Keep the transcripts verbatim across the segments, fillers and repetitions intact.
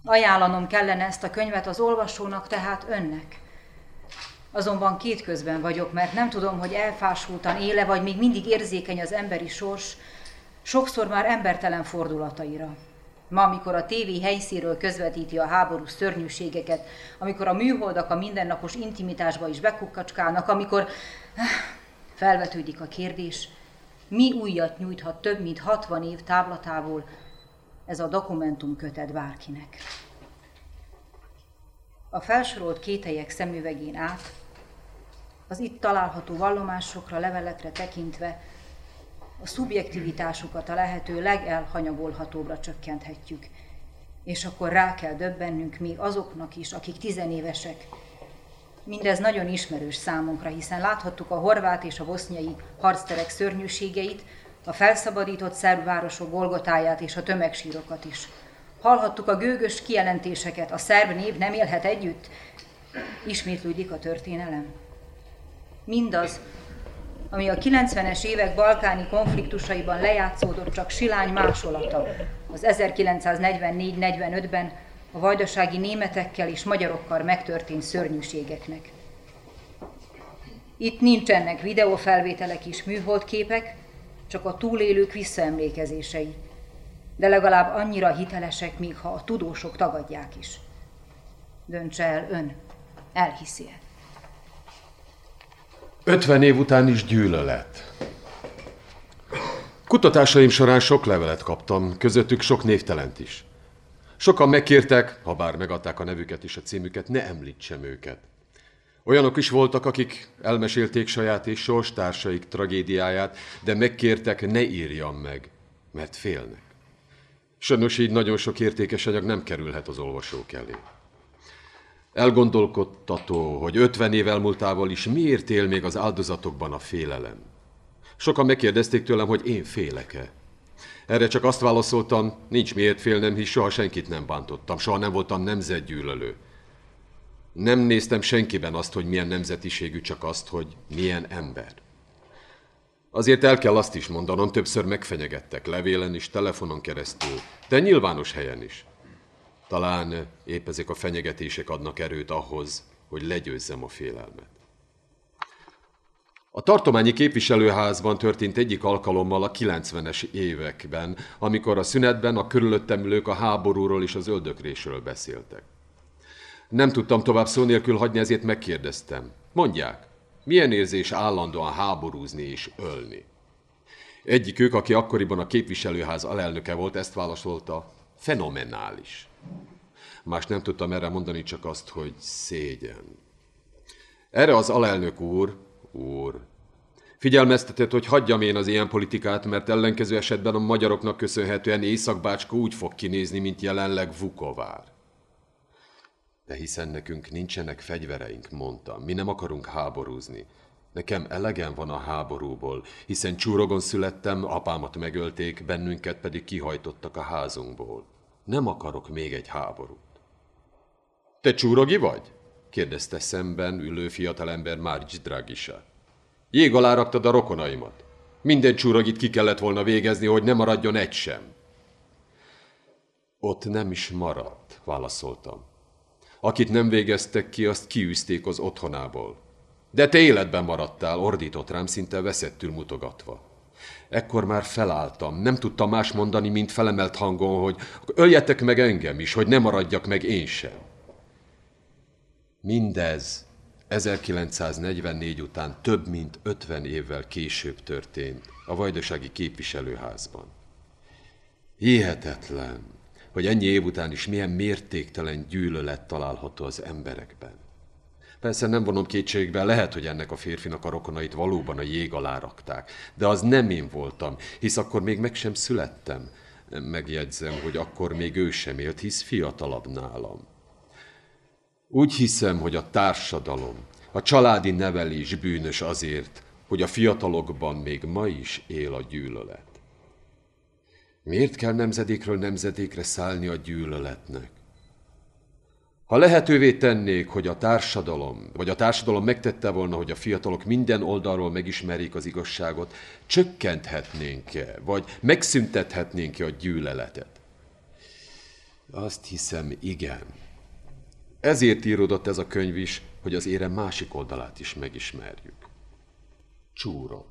Ajánlanom kellene ezt a könyvet az olvasónak, tehát önnek. Azonban kétközben vagyok, mert nem tudom, hogy elfásultan éle, vagy még mindig érzékeny az emberi sors, sokszor már embertelen fordulataira. Ma, amikor a tévé helyszínről közvetíti a háború szörnyűségeket, amikor a műholdak a mindennapos intimitásba is bekukkacskálnak, amikor felvetődik a kérdés, mi újat nyújthat több mint hatvan év távlatából ez a dokumentumkötet bárkinek. A felsorolt kételyek szemüvegén át, az itt található vallomásokra, levelekre tekintve a szubjektivitásukat a lehető legelhanyagolhatóbbra csökkenthetjük, és akkor rá kell döbbennünk még azoknak is, akik tizenévesek. Mindez nagyon ismerős számunkra, hiszen láthattuk a horvát és a boszniai harcterek szörnyűségeit, a felszabadított szerb városok Golgotáját és a tömegsírokat is. Hallhattuk a gőgös kijelentéseket, a szerb nép nem élhet együtt. Ismétlődik a történelem. Mindaz, ami a kilencvenes évek balkáni konfliktusaiban lejátszódott, csak silány másolata az ezerkilencszáznegyvennégy negyvenötben a vajdasági németekkel és magyarokkal megtörtént szörnyűségeknek. Itt nincsenek videófelvételek és műholdképek, csak a túlélők visszaemlékezései, de legalább annyira hitelesek, míg ha a tudósok tagadják is. Döntse el ön, elhiszi-e? ötven év után is gyűlölet. Kutatásaim során sok levelet kaptam, közöttük sok névtelent is. Sokan megkértek, ha bár megadták a nevüket és a címüket, ne említsem őket. Olyanok is voltak, akik elmesélték saját és sorstársaik tragédiáját, de megkértek, ne írjam meg, mert félnek. Sajnos így nagyon sok értékes anyag nem kerülhet az olvasók elé. Elgondolkodtató, hogy ötven év elmúltával is miért él még az áldozatokban a félelem. Sokan megkérdezték tőlem, hogy én félek-e. Erre csak azt válaszoltam, nincs miért félnem, hisz soha senkit nem bántottam, soha nem voltam nemzetgyűlölő. Nem néztem senkiben azt, hogy milyen nemzetiségű, csak azt, hogy milyen ember. Azért el kell azt is mondanom, többször megfenyegettek, levélen is, telefonon keresztül, de nyilvános helyen is. Talán épp ezek a fenyegetések adnak erőt ahhoz, hogy legyőzzem a félelmet. A tartományi képviselőházban történt egyik alkalommal a kilencvenes években, amikor a szünetben a körülöttem ülők a háborúról és az öldöklésről beszéltek. Nem tudtam tovább szó nélkül hagyni, ezért megkérdeztem. Mondják, milyen érzés állandóan háborúzni és ölni? Egyikük, aki akkoriban a képviselőház alelnöke volt, ezt válaszolta, fenomenális. Más nem tudtam erre mondani, csak azt, hogy szégyen. Erre az alelnök úr, úr, figyelmeztetett, hogy hagyjam én az ilyen politikát, mert ellenkező esetben a magyaroknak köszönhetően Észak-Bácska úgy fog kinézni, mint jelenleg Vukovár. De hiszen nekünk nincsenek fegyvereink, mondtam, mi nem akarunk háborúzni. Nekem elegem van a háborúból, hiszen Csúrogon születtem, apámat megölték, bennünket pedig kihajtottak a házunkból. Nem akarok még egy háborút. Te csúrogi vagy? Kérdezte szemben ülő fiatalember Márcs Dragisa. Jég alá raktad a rokonaimat. Minden csúrogit ki kellett volna végezni, hogy ne maradjon egy sem. Ott nem is maradt, válaszoltam. Akit nem végeztek ki, azt kiűzték az otthonából. De te életben maradtál, ordított rám szinte veszettül mutogatva. Ekkor már felálltam, nem tudtam más mondani, mint felemelt hangon, hogy öljetek meg engem is, hogy ne maradjak meg én sem. Mindez ezerkilencszáznegyvennégy után több mint ötven évvel később történt a vajdasági képviselőházban. Hihetetlen, hogy ennyi év után is milyen mértéktelen gyűlölet található az emberekben. Persze nem vonom kétségbe, lehet, hogy ennek a férfinak a rokonait valóban a jég alá rakták, de az nem én voltam, hisz akkor még meg sem születtem. Megjegyzem, hogy akkor még ő sem élt, hisz fiatalabb nálam. Úgy hiszem, hogy a társadalom, a családi nevelés bűnös azért, hogy a fiatalokban még ma is él a gyűlölet. Miért kell nemzedékről nemzedékre szállni a gyűlöletnek? Ha lehetővé tennék, hogy a társadalom, vagy a társadalom megtette volna, hogy a fiatalok minden oldalról megismerjék az igazságot, csökkenthetnénk-e, vagy megszüntethetnénk-e a gyűlöletet? Azt hiszem, igen. Ezért íródott ez a könyv is, hogy az érem másik oldalát is megismerjük. Csúrok.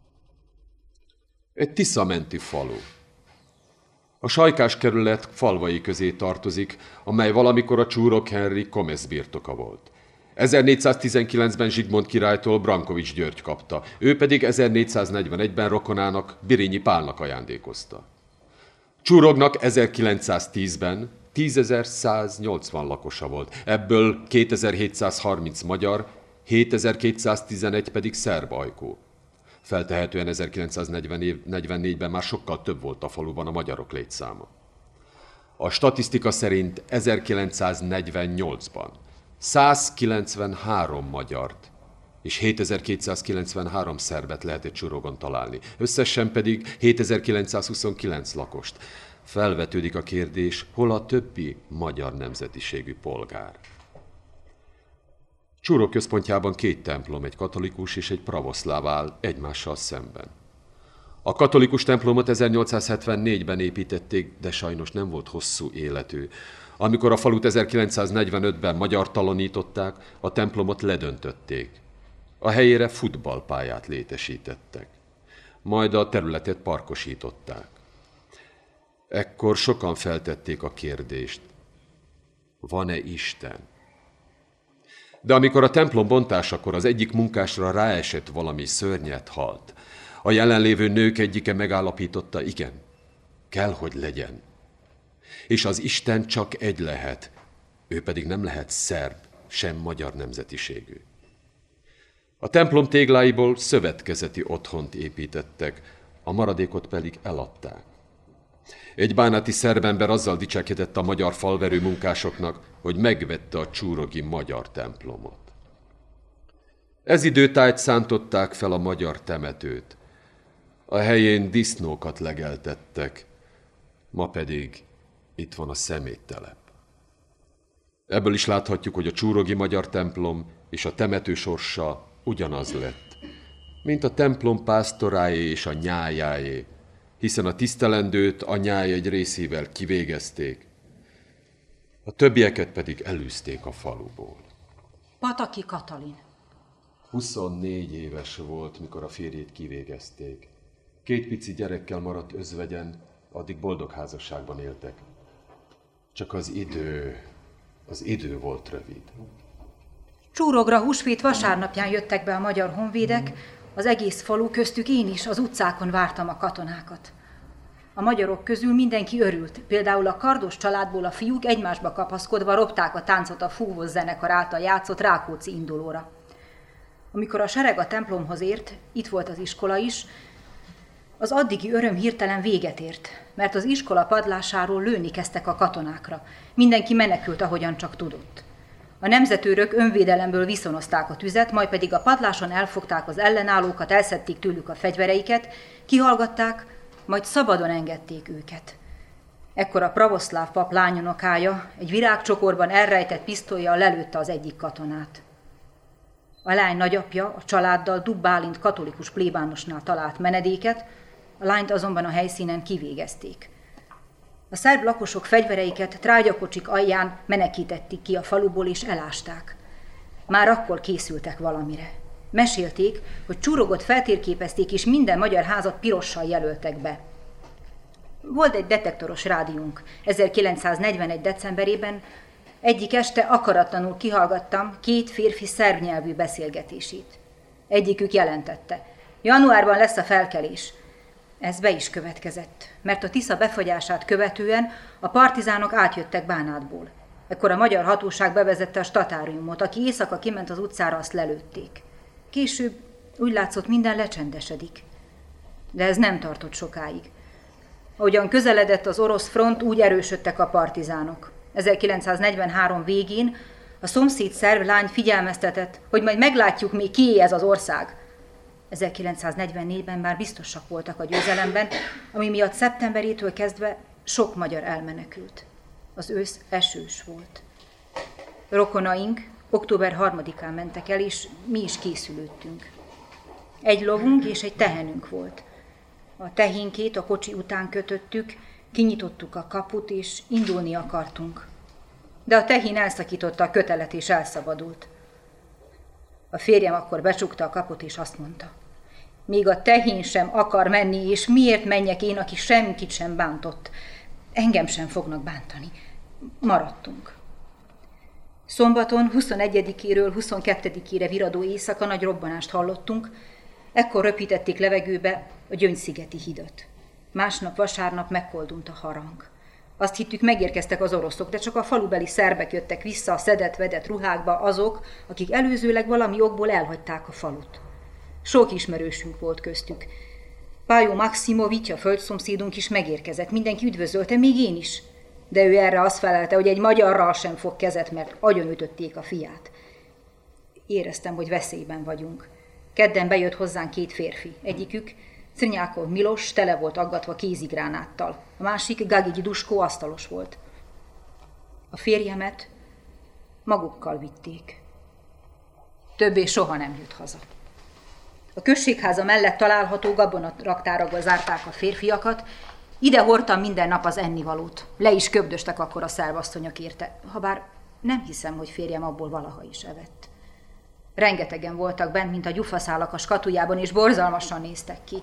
Egy tiszamenti falu. A Sajkás kerület falvai közé tartozik, amely valamikor a Csúrok Henry Komesz birtoka volt. ezernégyszáztizenkilencben Zsigmond királytól Brankovics György kapta, ő pedig ezernégyszáznegyvenegyben rokonának, Birényi Pálnak ajándékozta. Csúrognak ezerkilencszáztízben tízezer-száznyolcvan lakosa volt, ebből kétezer-hétszázharminc magyar, hétezer-kétszáztizenegy pedig szerb ajkú. Feltehetően ezerkilencszáznegyvennégyben már sokkal több volt a faluban a magyarok létszáma. A statisztika szerint ezerkilencszáznegyvennyolcban százkilencvenhárom magyart és hétezer-kétszázkilencvenhárom szerbet lehetett Csúrogon találni, összesen pedig hétezer-kilencszázhuszonkilenc lakost. Felvetődik a kérdés, hol a többi magyar nemzetiségű polgár. Csúrok központjában két templom, egy katolikus és egy pravoszláv áll egymással szemben. A katolikus templomot ezernyolcszázhetvennégyben építették, de sajnos nem volt hosszú életű. Amikor a falut ezerkilencszáznegyvenötben magyartalanították, a templomot ledöntötték. A helyére futballpályát létesítettek. Majd a területet parkosították. Ekkor sokan feltették a kérdést, van-e Isten? De amikor a templom bontásakor az egyik munkásra ráesett valami szörnyet halt, a jelenlévő nők egyike megállapította, igen, kell, hogy legyen. És az Isten csak egy lehet, ő pedig nem lehet szerb, sem magyar nemzetiségű. A templom tégláiból szövetkezeti otthont építettek, a maradékot pedig eladták. Egy bánáti szerbember azzal dicsekedett a magyar falverő munkásoknak, hogy megvette a csúrogi magyar templomot. Ez időtájt szántották fel a magyar temetőt. A helyén disznókat legeltettek, ma pedig itt van a szeméttelep. Ebből is láthatjuk, hogy a csúrogi magyar templom és a temető sorsa ugyanaz lett, mint a templom pásztorájé és a nyájájé, hiszen a tisztelendőt a nyáj egy részével kivégezték, a többieket pedig elűzték a faluból. Pataki Katalin. huszonnégy éves volt, mikor a férjét kivégezték. Két pici gyerekkel maradt özvegyen, addig boldog házasságban éltek. Csak az idő, az idő volt rövid. Csúrogra húsvét vasárnapján jöttek be a magyar honvédek, az egész falu, köztük én is az utcákon vártam a katonákat. A magyarok közül mindenki örült, például a Kardos családból a fiúk egymásba kapaszkodva ropták a táncot a fúvós zenekar által játszott Rákóczi indulóra. Amikor a sereg a templomhoz ért, itt volt az iskola is, az addigi öröm hirtelen véget ért, mert az iskola padlásáról lőni kezdtek a katonákra. Mindenki menekült, ahogyan csak tudott. A nemzetőrök önvédelemből viszonozták a tüzet, majd pedig a padláson elfogták az ellenállókat, elszedték tőlük a fegyvereiket, kihallgatták, majd szabadon engedték őket. Ekkor a pravoszláv pap lányonokája egy virágcsokorban elrejtett pisztollyal lelőtte az egyik katonát. A lány nagyapja a családdal Dub Bálint katolikus plébánosnál talált menedéket, a lányt azonban a helyszínen kivégezték. A szerb lakosok fegyvereiket trágyakocsik alján menekítették ki a faluból és elásták. Már akkor készültek valamire. Mesélték, hogy Csúrogot feltérképezték és minden magyar házat pirossal jelöltek be. Volt egy detektoros rádiónk. ezerkilencszáznegyvenegy. decemberében egyik este akaratlanul kihallgattam két férfi szerb nyelvű beszélgetését. Egyikük jelentette, januárban lesz a felkelés. Ez be is következett, mert a Tisza befagyását követően a partizánok átjöttek Bánátból. Ekkor a magyar hatóság bevezette a statáriumot, aki éjszaka kiment az utcára, azt lelőtték. Később úgy látszott, minden lecsendesedik. De ez nem tartott sokáig. Ahogyan közeledett az orosz front, úgy erősödtek a partizánok. ezerkilencszáznegyvenhárom végén a szomszéd szerb lány figyelmeztetett, hogy majd meglátjuk még kié ez az ország. ezerkilencszáznegyvennégyben már biztosak voltak a győzelemben, ami miatt szeptemberétől kezdve sok magyar elmenekült. Az ősz esős volt. Rokonaink október harmadikán mentek el, és mi is készülődtünk. Egy lovunk és egy tehenünk volt. A tehénkét a kocsi után kötöttük, Kinyitottuk a kaput, és indulni akartunk. De a tehén elszakította a kötelet, és elszabadult. A férjem akkor becsukta a kaput, és azt mondta: még a tehén sem akar menni, és miért menjek én, aki senkit sem bántott? Engem sem fognak bántani. Maradtunk. Szombaton huszonegyedikéről huszonkettedikére viradó éjszaka nagy robbanást hallottunk, ekkor röpítették levegőbe a Gyöngyszigeti hidat. Másnap vasárnap megkoldult a harang. Azt hittük, megérkeztek az oroszok, de csak a falubeli szerbek jöttek vissza a szedett-vedett ruhákba, azok, akik előzőleg valami okból elhagyták a falut. Sok ismerősünk volt köztük. Pályó Maximovics, a földszomszédunk is megérkezett, mindenki üdvözölte, még én is. De ő erre azt felelte, hogy egy magyarral sem fog kezet, mert agyonütötték a fiát. Éreztem, hogy veszélyben vagyunk. Kedden bejött hozzánk két férfi. Egyikük, Crnyákov Milos, tele volt aggatva kézigránáttal. A másik, Gagigi Duskó, asztalos volt. A férjemet magukkal vitték. Többé soha nem jött haza. A községháza mellett található gabonaraktárakba zárták a férfiakat, ide hordtam minden nap az ennivalót. Le is köbdöstek akkor a szervasszonyok érte, habár nem hiszem, hogy férjem abból valaha is evett. Rengetegen voltak bent, mint a gyufaszálak a skatujában, és borzalmasan néztek ki.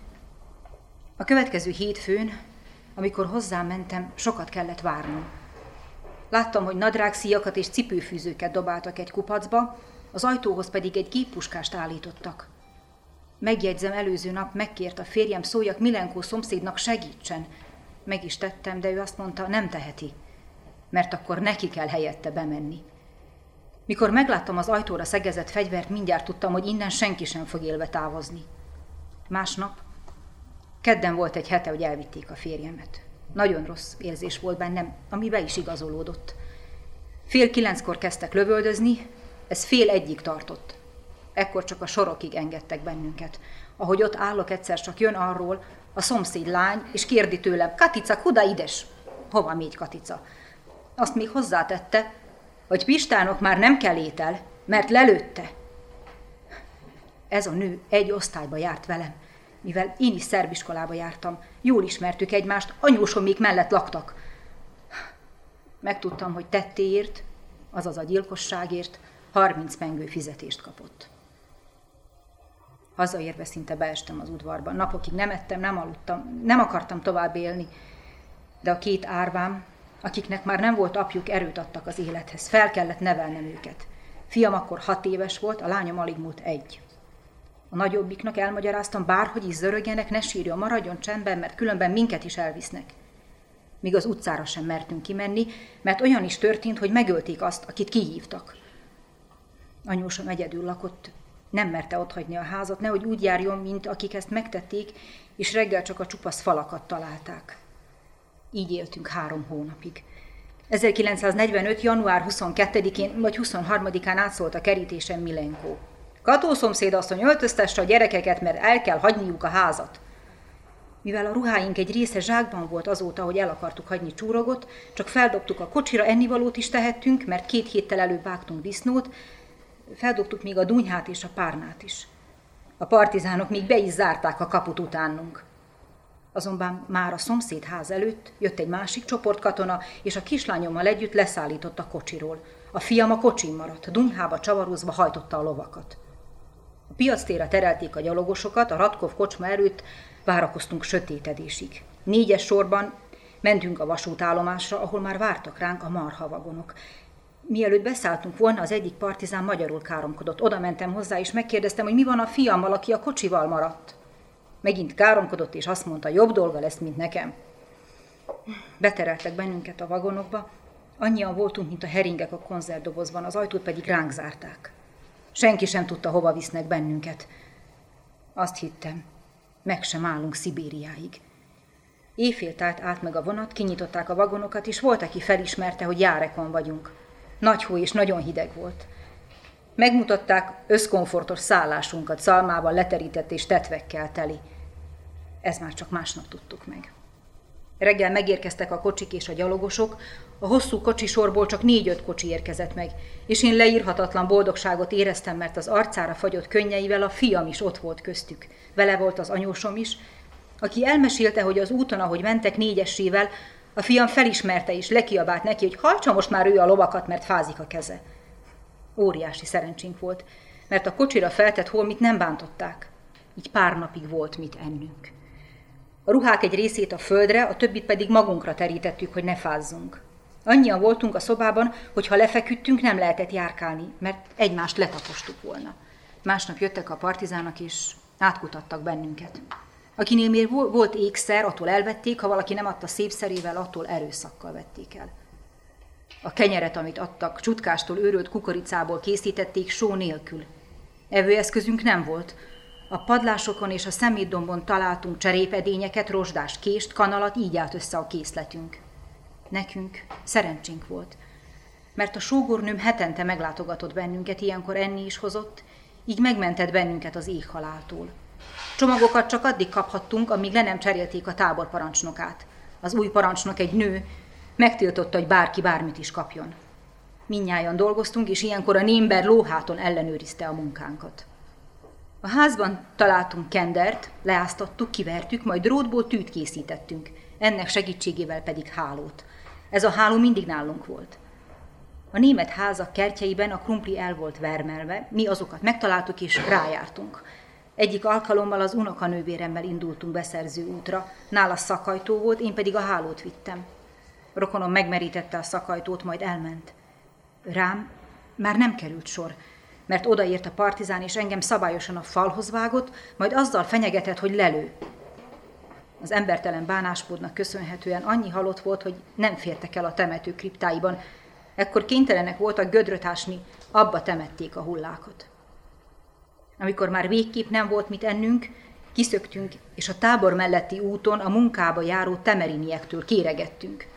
A következő hétfőn, amikor hozzám mentem, sokat kellett várnom. Láttam, hogy nadrágszíjakat és cipőfűzőket dobáltak egy kupacba, az ajtóhoz pedig egy géppuskást állítottak. Megjegyzem, előző nap megkért a férjem, szóljak Milenkó szomszédnak, segítsen. Meg is tettem, de ő azt mondta, nem teheti, mert akkor neki kell helyette bemenni. Mikor megláttam az ajtóra szegezett fegyvert, mindjárt tudtam, hogy innen senki sem fog élve távozni. Másnap, kedden volt egy hete, hogy elvitték a férjemet. Nagyon rossz érzés volt bennem, ami be is igazolódott. Fél kilenckor kezdtek lövöldözni, ez fél egyig tartott. Ekkor csak a sorokig engedtek bennünket. Ahogy ott állok, egyszer csak jön arról a szomszéd lány, és kérdi tőlem, Katica, kuda ides? Hova mégy Katica? Azt még hozzátette, hogy Pistánok már nem kell étel, mert lelőtte. Ez a nő egy osztályba járt velem, mivel én is szerbiskolába jártam. Jól ismertük egymást, anyósomék mellett laktak. Megtudtam, hogy tettéért, azaz a gyilkosságért harminc pengő fizetést kapott. Hazaérve szinte beestem az udvarban. Napokig nem ettem, nem aludtam, nem akartam tovább élni. De a két árvám, akiknek már nem volt apjuk, erőt adtak az élethez. Fel kellett nevelnem őket. Fiam akkor hat éves volt, a lányom alig múlt egy. A nagyobbiknak elmagyaráztam, bárhogy is zörögjenek, ne sírjon, maradjon csendben, mert különben minket is elvisznek. Míg az utcára sem mertünk kimenni, mert olyan is történt, hogy megölték azt, akit kihívtak. Anyósom egyedül lakott, nem merte otthagyni a házat, nehogy úgy járjon, mint akik ezt megtették, és reggel csak a csupasz falakat találták. Így éltünk három hónapig. ezerkilencszáznegyvenöt. január huszonkettedikén vagy huszonharmadikán átszólt a kerítésen Milenkó. Kató szomszédasszony, öltöztesse a gyerekeket, mert el kell hagyniuk a házat. Mivel a ruháink egy része zsákban volt azóta, hogy el akartuk hagyni Csúrogot, csak feldobtuk a kocsira, ennivalót is tehettünk, mert két héttel előbb vágtunk disznót, feldobtuk még a dunyhát és a párnát is. A partizánok még be is zárták a kaput utánunk. Azonban már a szomszéd ház előtt jött egy másik csoport katona, és a kislányommal együtt leszállított a kocsiról. A fiam a kocsin maradt, a dunyhába csavarozva hajtotta a lovakat. A piactérre terelték a gyalogosokat, a Radkov kocsma előtt várakoztunk sötétedésig. Négyes sorban mentünk a vasútállomásra, ahol már vártak ránk a marhavagonok. Mielőtt beszálltunk volna, az egyik partizán magyarul káromkodott. Oda mentem hozzá, és megkérdeztem, hogy mi van a fiammal, aki a kocsival maradt. Megint káromkodott, és azt mondta, jobb dolga lesz, mint nekem. Betereltek bennünket a vagonokba, annyian voltunk, mint a heringek a konzervdobozban, az ajtót pedig ránk zárták. Senki sem tudta, hova visznek bennünket. Azt hittem, meg sem állunk Szibériáig. Éjfél tált át meg a vonat, kinyitották a vagonokat, és volt, aki felismerte, hogy Járekon vagyunk. Nagy hó és nagyon hideg volt. Megmutatták összkomfortos szállásunkat, szalmával leterített és tetvekkel teli. Ez már csak másnap tudtuk meg. Reggel megérkeztek a kocsik és a gyalogosok, a hosszú kocsisorból csak négy-öt kocsi érkezett meg, és én leírhatatlan boldogságot éreztem, mert az arcára fagyott könnyeivel a fiam is ott volt köztük. Vele volt az anyósom is, Aki elmesélte, hogy az úton, ahogy mentek négyesével, a fiam felismerte és lekiabált neki, hogy hajtsa most már ő a lovakat, mert fázik a keze. Óriási szerencsénk volt, mert a kocsira feltett holmit nem bántották. Így pár napig volt mit ennünk. A ruhák egy részét a földre, a többit pedig magunkra terítettük, hogy ne fázzunk. Annyian voltunk a szobában, hogy ha lefeküdtünk, nem lehetett járkálni, mert egymást letapostuk volna. Másnap jöttek a partizánok, és átkutattak bennünket. Akinél még volt ékszer, attól elvették, ha valaki nem adta szépszerével, attól erőszakkal vették el. A kenyeret, amit adtak, csutkástól őrölt kukoricából készítették só nélkül. Evőeszközünk nem volt. A padlásokon és a szemétdombon találtunk cserépedényeket, rozsdás kést, kanalat, így állt össze a készletünk. Nekünk szerencsénk volt, mert a sógornőm hetente meglátogatott bennünket, ilyenkor enni is hozott, így megmentett bennünket az éhhaláltól. Csomagokat csak addig kaphattunk, amíg le nem cserélték a tábor parancsnokát. Az új parancsnok, egy nő, megtiltotta, hogy bárki bármit is kapjon. Mindnyájan dolgoztunk, és ilyenkor a némber lóháton ellenőrizte a munkánkat. A házban találtunk kendert, leáztattuk, kivertük, majd drótból tűt készítettünk, ennek segítségével pedig hálót. Ez a háló mindig nálunk volt. A német házak kertjeiben a krumpli el volt vermelve, mi azokat megtaláltuk és rájártunk. Egyik alkalommal az unokanővéremmel indultunk beszerző útra, nála szakajtó volt, én pedig a hálót vittem. Rokonom megmerítette a szakajtót, majd elment. Rám már nem került sor, mert odaért a partizán, és engem szabályosan a falhoz vágott, majd azzal fenyegetett, hogy lelő. Az embertelen bánásmódnak köszönhetően annyi halott volt, hogy nem fértek el a temető kriptáiban. Ekkor kénytelenek voltak gödröt ásni, abba temették a hullákat. Amikor már végképp nem volt mit ennünk, kiszöktünk, és a tábor melletti úton a munkába járó temeriniektől kéregettünk.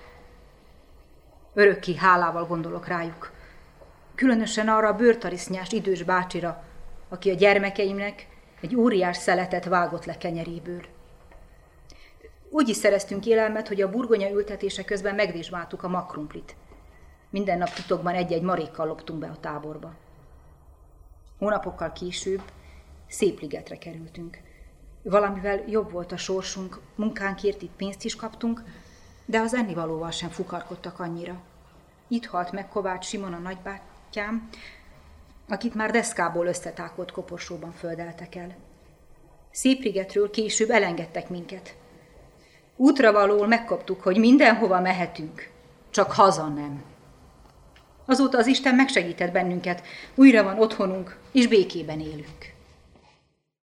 Örökké hálával gondolok rájuk. Különösen arra a bőrtarisznyás idős bácsira, aki a gyermekeimnek egy óriás szeletet vágott le kenyeréből. Úgy is szereztünk élelmet, hogy a burgonya ültetése közben megvizsgáltuk a magkrumplit. Minden nap titokban egy-egy marékkal loptunk be a táborba. Hónapokkal később Szépligetre kerültünk. Valamivel jobb volt a sorsunk, munkánkért itt pénzt is kaptunk, de az ennivalóval sem fukarkodtak annyira. Itt halt meg Kovács Simon, a nagybátyám, akit már deszkából összetákolt koporsóban földeltek el. Szépligetről később elengedtek minket. Útravalóul megkaptuk, hogy mindenhova mehetünk, csak haza nem. Azóta az Isten megsegített bennünket, újra van otthonunk, és békében élünk.